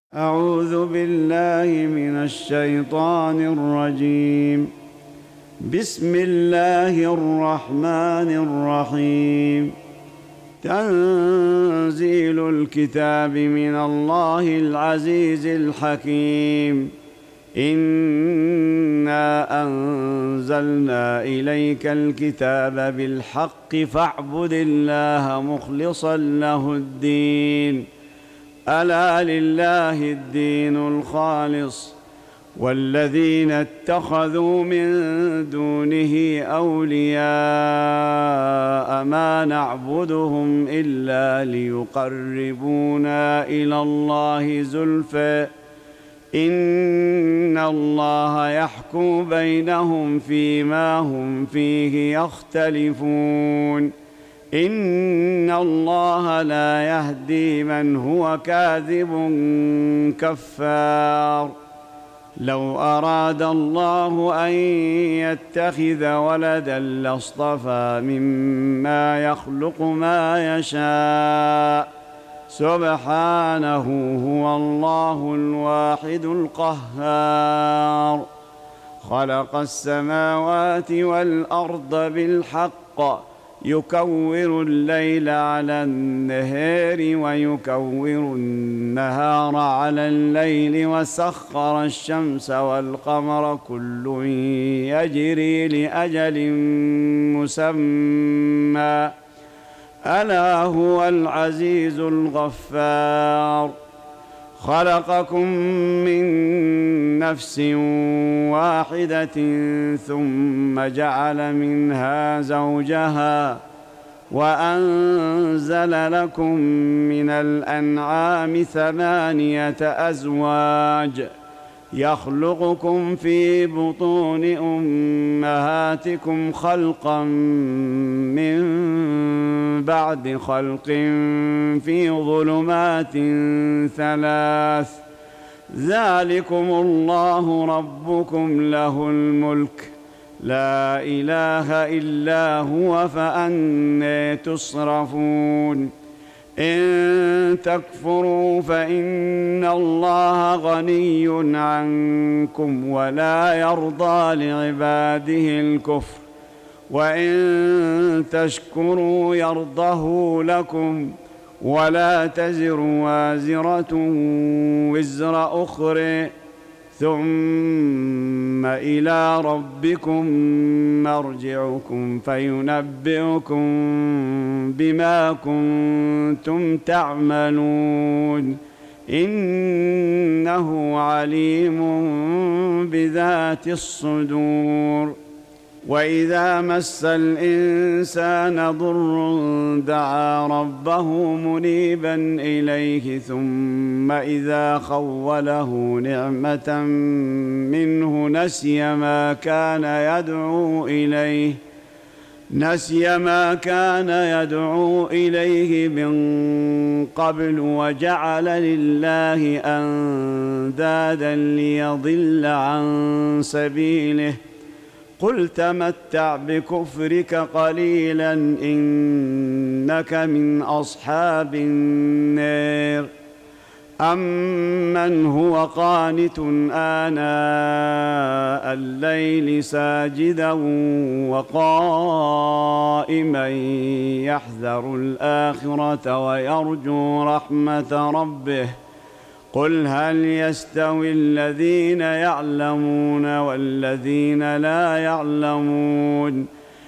أعوذ بالله من الشيطان الرجيم. بسم الله الرحمن الرحيم. تنزيل الكتاب من الله العزيز الحكيم. إنا أنزلنا إليك الكتاب بالحق فاعبد الله مخلصا له الدين. ألا لله الدين الخالص والذين اتخذوا من دونه أولياء ما نعبدهم إلا ليقربونا إلى الله زلفى إن الله يحكم بينهم فيما هم فيه يختلفون. إن الله لا يهدي من هو كاذب كفار. لو أراد الله أن يتخذ ولدا لاصطفى مما يخلق ما يشاء سبحانه هو الله الواحد القهار. خلق السماوات والأرض بالحق يكور الليل على النهار ويكور النهار على الليل وسخر الشمس والقمر كل يجري لأجل مسمى ألا هو العزيز الغفار. خلقكم من نفس واحدة ثم جعل منها زوجها وأنزل لكم من الأنعام 8 أزواج يخلقكم في بطون أمهاتكم خلقا من بعد خلق في ظلمات 3 ذلكم الله ربكم له الملك لا إله إلا هو فأنى تصرفون. إن تكفروا فإن الله غني عنكم ولا يرضى لعباده الكفر وإن تشكروا يرضه لكم ولا تزر وازرة وزر أخرى ثم إلى ربكم مرجعكم فينبئكم بما كنتم تعملون إنه عليم بذات الصدور. وإذا مس الإنسان ضر دعا ربه منيبا إليه ثم إذا خوله نعمة منه نسي ما كان يدعو إليه من قبل وجعل لله أندادا ليضل عن سبيله. قل تمتع بكفرك قليلا إنك من أصحاب النار. أمن هو قانت آناء الليل ساجدا وقائما يحذر الآخرة ويرجو رحمة ربه قل هل يستوي الذين يعلمون والذين لا يعلمون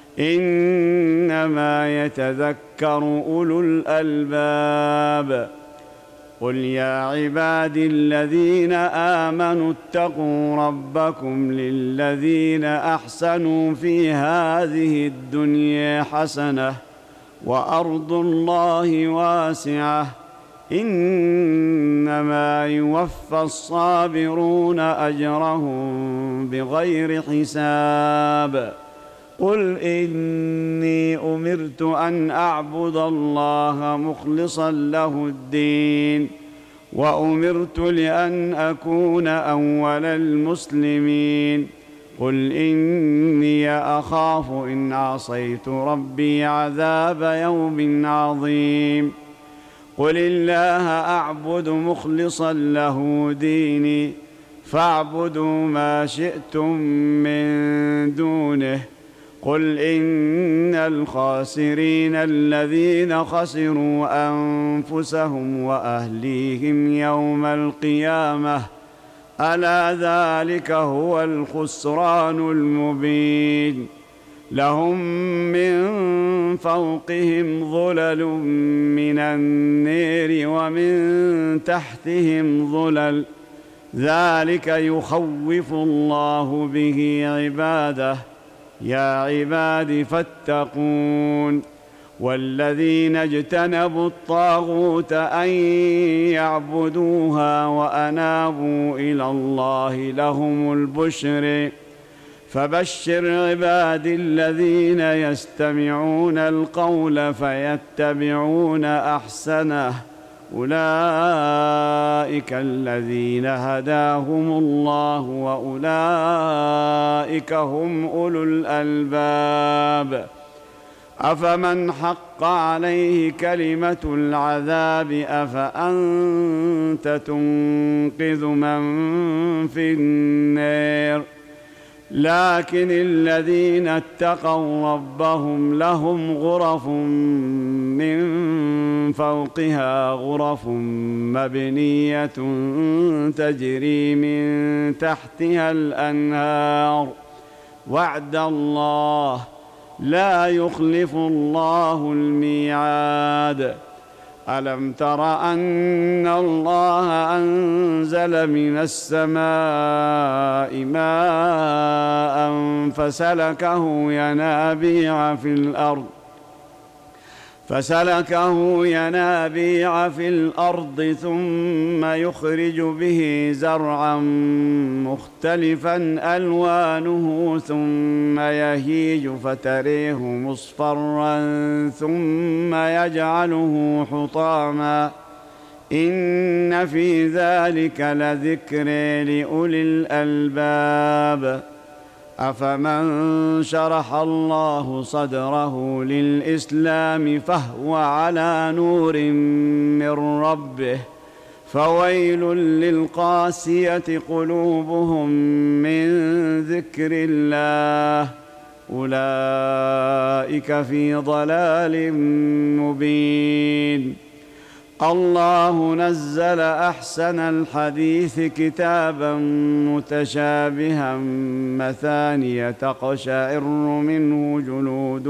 إنما يتذكر أولو الألباب. قل يا عبادي الذين آمنوا اتقوا ربكم للذين أحسنوا في هذه الدنيا حسنة وأرض الله واسعة إنما يوفى الصابرون أجرهم بغير حساب. قل إني أمرت أن أعبد الله مخلصا له الدين وأمرت لأن أكون أول المسلمين. قل إني أخاف إن عصيت ربي عذاب يوم عظيم. قل الله أعبد مخلصا له ديني فاعبدوا ما شئتم من دونه. قل إن الخاسرين الذين خسروا أنفسهم وأهليهم يوم القيامة ألا ذلك هو الخسران المبين. لهم من فوقهم ظلل من النير ومن تحتهم ظلل ذلك يخوف الله به عباده. يا عباد فاتقون. والذين اجتنبوا الطاغوت أن يعبدوها وأنابوا إلى الله لهم البشر. فبشر عبادي الذين يستمعون القول فيتبعون أحسنه أولئك الذين هداهم الله وأولئك هم أولو الألباب. أفمن حق عليه كلمة العذاب أفأنت تنقذ من في النار. لكن الذين اتقوا ربهم لهم غرف من فوقها غرف مبنية تجري من تحتها الأنهار وعد الله لا يخلف الله الميعاد. ألم تر أن الله أنزل من السماء ماء فسلكه ينابيع في الأرض ثم يخرج به زرعا مختلفا ألوانه ثم يهيج فتريه مصفرا ثم يجعله حطاما إن في ذلك لذكر لأولي الألباب. أفمن شرح الله صدره للإسلام فهو على نور من ربه فويل للقاسية قلوبهم من ذكر الله أولئك في ضلال مبين. الله نزل أحسن الحديث كتابا متشابها مثانية تقشعر منه جلود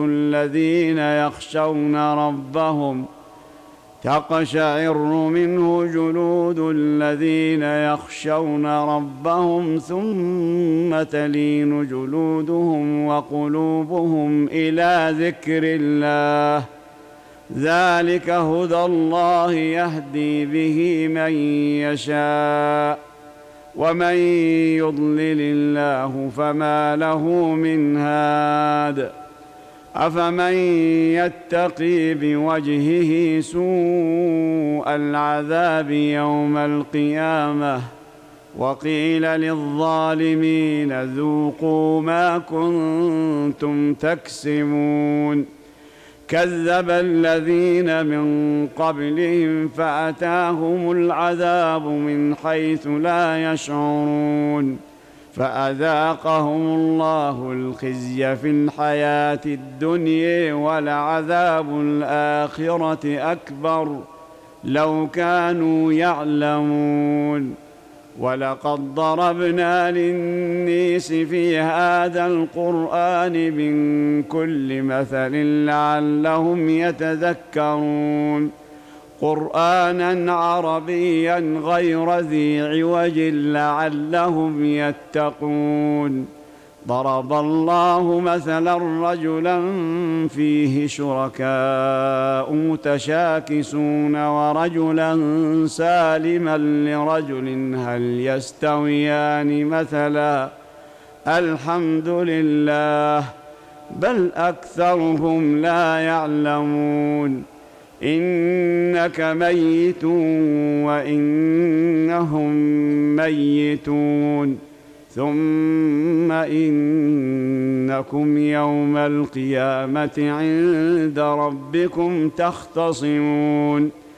الذين يخشون ربهم ثم تلين جلودهم وقلوبهم إلى ذكر الله ذلك هدى الله يهدي به من يشاء ومن يضلل الله فما له من هاد. أفمن يتقي بوجهه سوء العذاب يوم القيامة وقيل للظالمين ذوقوا ما كنتم تكسبون. كذب الذين من قبلهم فأتاهم العذاب من حيث لا يشعرون فأذاقهم الله الخزي في الحياة الدنيا ولعذاب الآخرة أكبر لو كانوا يعلمون. ولقد ضربنا للناس في هذا القرآن من كل مثل لعلهم يتذكرون قرآنا عربيا غير ذي عوج لعلهم يتقون. ضرب الله مثلا رجلا فيه شركاء متشاكسون ورجلا سالما لرجل هل يستويان مثلا الحمد لله بل أكثرهم لا يعلمون. إنك ميت وإنهم ميتون ثم إنكم يوم القيامة عند ربكم تختصمون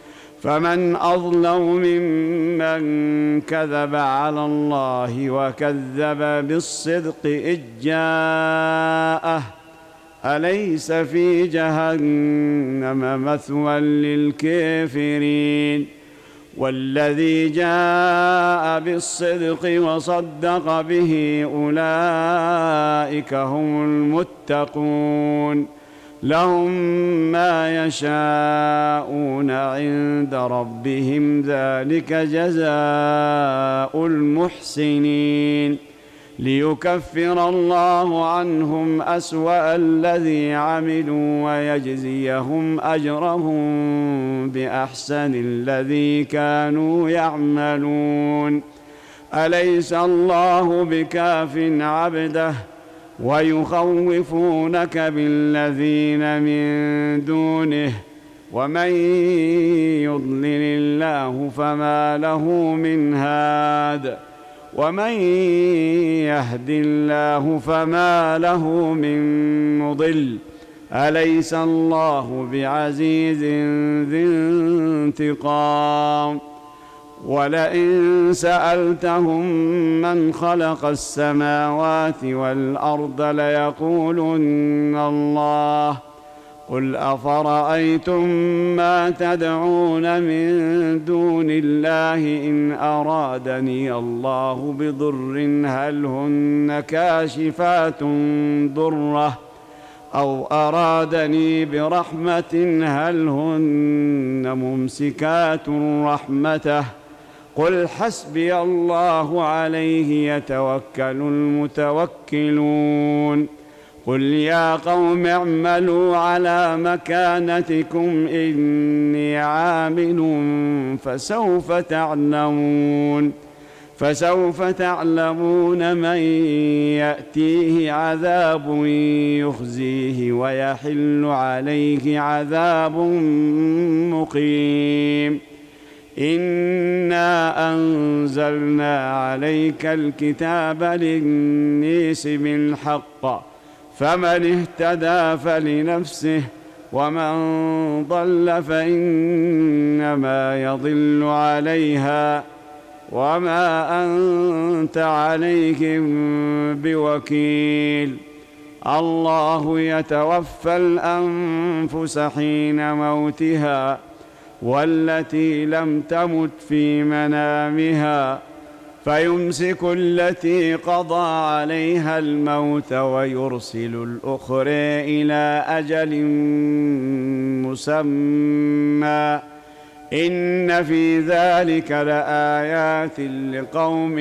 فمن أظلم ممن كذب على الله وكذب بالصدق إذ جاءه أليس في جهنم مثوى للكافرين والذي جاء بالصدق وصدق به أولئك هم المتقون لهم ما يشاءون عند ربهم ذلك جزاء المحسنين ليكفر الله عنهم أسوأ الذي عملوا ويجزيهم أجرهم بأحسن الذي كانوا يعملون أليس الله بكاف عبده ويخوفونك بالذين من دونه ومن يضلل الله فما له من هاد ومن يهد الله فما له من مضل أليس الله بعزيز ذي انتقام ولئن سألتهم من خلق السماوات والأرض ليقولن الله قل أفرأيتم ما تدعون من دون الله إن أرادني الله بضر هل هن كاشفات ضره أو أرادني برحمة هل هن ممسكات رحمته قل حسبي الله عليه يتوكل المتوكلون قل يا قوم اعملوا على مكانتكم إني عامل فسوف تعلمون من يأتيه عذاب يخزيه ويحل عليه عذاب مقيم إنا أنزلنا عليك الكتاب للناس بالحق فمن اهتدى فلنفسه ومن ضل فإنما يضل عليها وما أنت عليهم بوكيل الله يتوفى الأنفس حين موتها والتي لم تمت في منامها فيمسك التي قضى عليها الموت ويرسل الأخرى إلى أجل مسمى إن في ذلك لآيات لقوم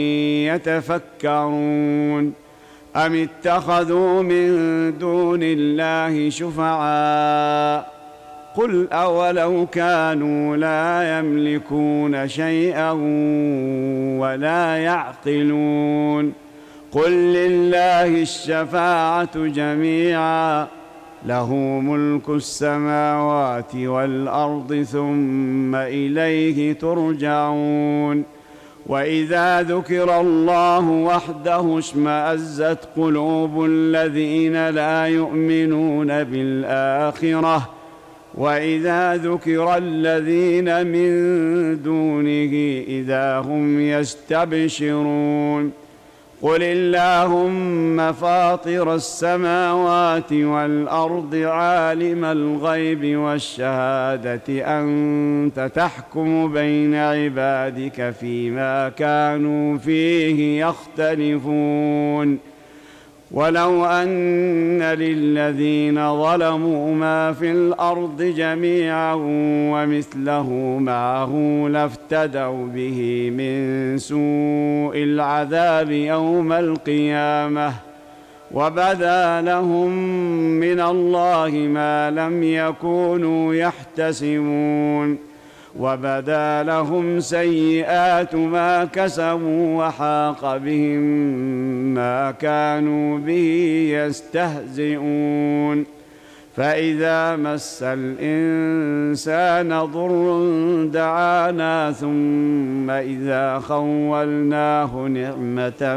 يتفكرون أم اتخذوا من دون الله شفعاء قل أولو كانوا لا يملكون شيئا ولا يعقلون قل لله الشفاعة جميعا له ملك السماوات والأرض ثم إليه ترجعون وإذا ذكر الله وحده اشمأزت قلوب الذين لا يؤمنون بالآخرة وإذا ذكر الذين من دونه إذا هم يستبشرون قل اللهم فاطر السماوات والأرض عالم الغيب والشهادة أنت تحكم بين عبادك فيما كانوا فيه يختلفون ولو أن للذين ظلموا ما في الأرض جميعا ومثله معه لافتدوا به من سوء العذاب يوم القيامة وبدا لهم من الله ما لم يكونوا يحتسبون وبدا لهم سيئات ما كسبوا وحاق بهم ما كانوا به يستهزئون فإذا مس الإنسان ضر دعانا ثم إذا خولناه نعمة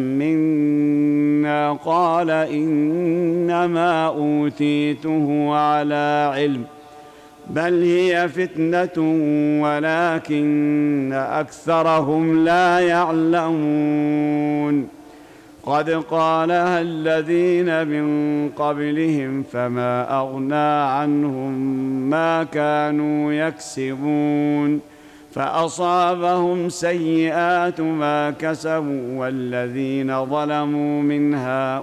منا قال إنما أوتيته على علم بل هي فتنة ولكن أكثرهم لا يعلمون قد قالها الذين من قبلهم فما أغنى عنهم ما كانوا يكسبون فأصابهم سيئات ما كسبوا والذين ظلموا من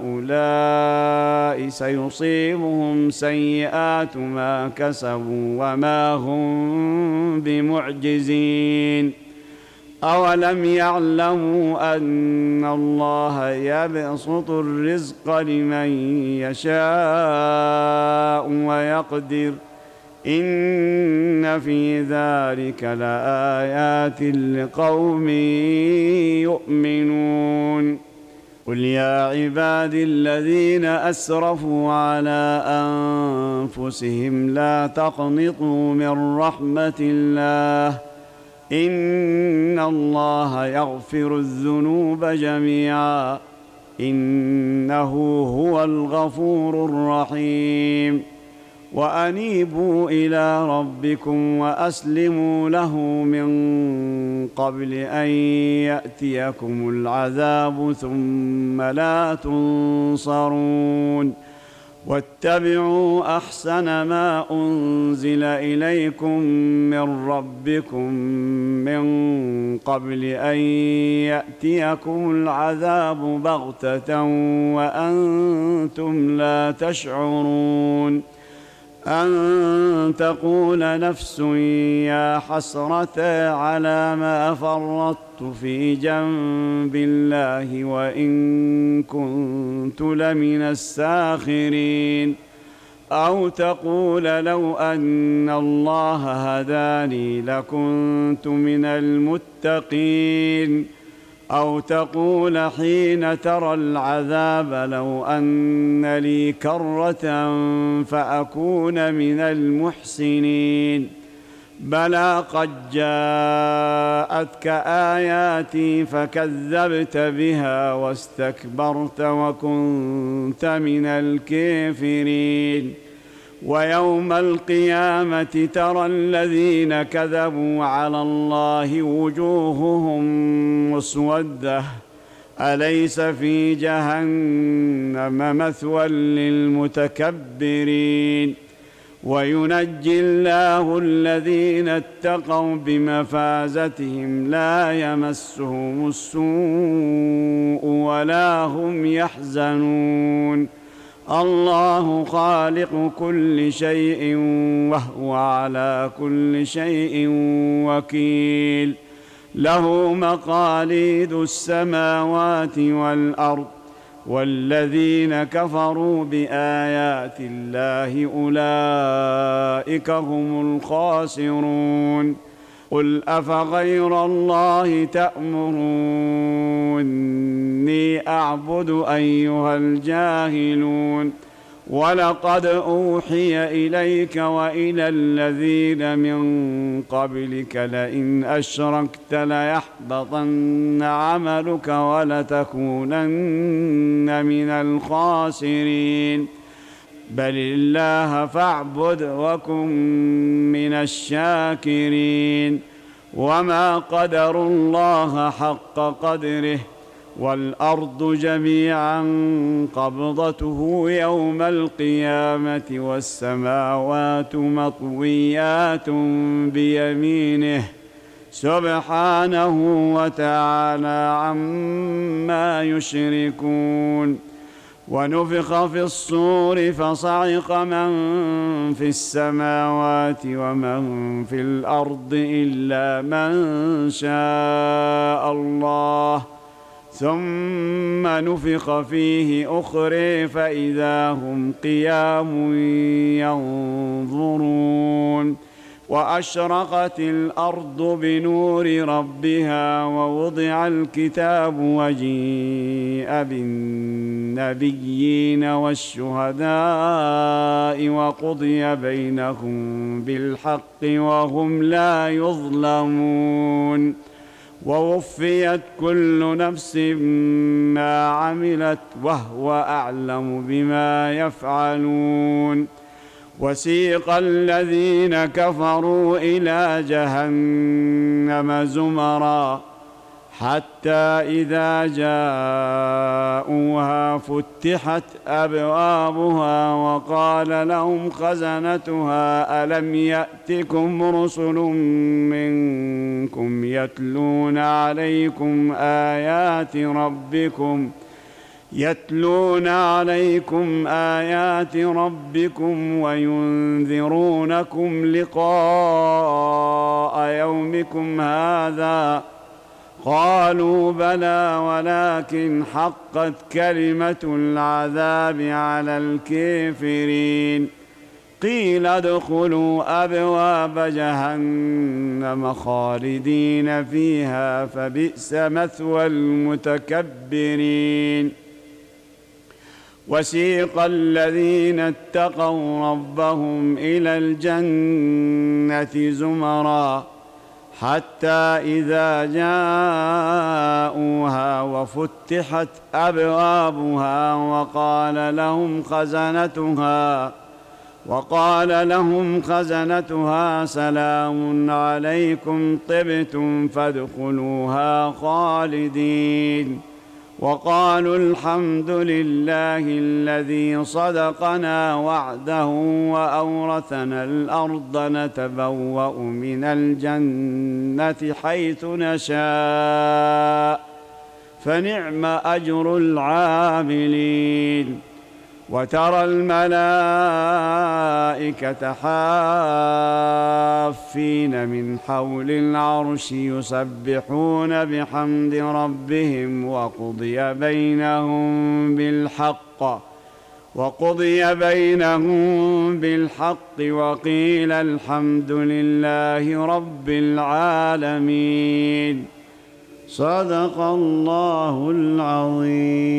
هؤلاء سيصيبهم سيئات ما كسبوا وما هم بمعجزين أولم يعلموا أن الله يبسط الرزق لمن يشاء ويقدر إن في ذلك لآيات لقوم يؤمنون قل يا عبادي الذين أسرفوا على أنفسهم لا تقنطوا من رحمة الله إن الله يغفر الذنوب جميعا إنه هو الغفور الرحيم وأنيبوا إلى ربكم وأسلموا له من قبل أن يأتيكم العذاب ثم لا تنصرون واتبعوا أحسن ما أنزل إليكم من ربكم من قبل أن يأتيكم العذاب بغتة وأنتم لا تشعرون أن تقول نفس يا حسرة على ما فرطت في جنب الله وإن كنت لمن الساخرين أو تقول لو أن الله هداني لكنت من المتقين أو تقول حين ترى العذاب لو أن لي كرة فأكون من المحسنين بلى قد جاءتك آياتي فكذبت بها واستكبرت وكنت من الكافرين ويوم القيامة ترى الذين كذبوا على الله وجوههم مسودة أليس في جهنم مثوى للمتكبرين وينجي الله الذين اتقوا بمفازتهم لا يمسهم السوء ولا هم يحزنون الله خالق كل شيء وهو على كل شيء وكيل له مقاليد السماوات والأرض والذين كفروا بآيات الله أولئك هم الخاسرون قل أفغير الله تأمروني أعبد أيها الجاهلون ولقد أوحي إليك وإلى الذين من قبلك لئن أشركت ليحبطن عملك ولتكونن من الخاسرين بل الله فاعبد وكن من الشاكرين وما قدروا الله حق قدره والأرض جميعا قبضته يوم القيامة والسماوات مطويات بيمينه سبحانه وتعالى عما يشركون ونفخ في الصور فصعق من في السماوات ومن في الأرض إلا من شاء الله ثم نفخ فيه أخرى فإذا هم قيام ينظرون وأشرقت الأرض بنور ربها ووضع الكتاب وجيء بالنبيين والشهداء وقضي بينهم بالحق وهم لا يظلمون ووفيت كل نفس ما عملت وهو أعلم بما يفعلون وسيق الذين كفروا إلى جهنم زمرا حتى إذا جاءوها فتحت أبوابها وقال لهم خزنتها ألم يأتكم رسل منكم يتلون عليكم آيات ربكم وينذرونكم لقاء يومكم هذا قالوا بلى ولكن حقت كلمة العذاب على الكافرين قيل ادخلوا أبواب جهنم خالدين فيها فبئس مثوى المتكبرين وسيق الذين اتقوا ربهم إلى الجنة زمرا حتى إذا جاءوها وفتحت أبوابها وقال لهم خزنتها سلام عليكم طبتم فادخلوها خالدين وقالوا الحمد لله الذي صدقنا وعده وأورثنا الأرض نتبوأ من الجنة حيث نشاء فنعم أجر العاملين وترى الملائكة حافين من حول العرش يسبحون بحمد ربهم وقضي بينهم بالحق وقيل الحمد لله رب العالمين صدق الله العظيم.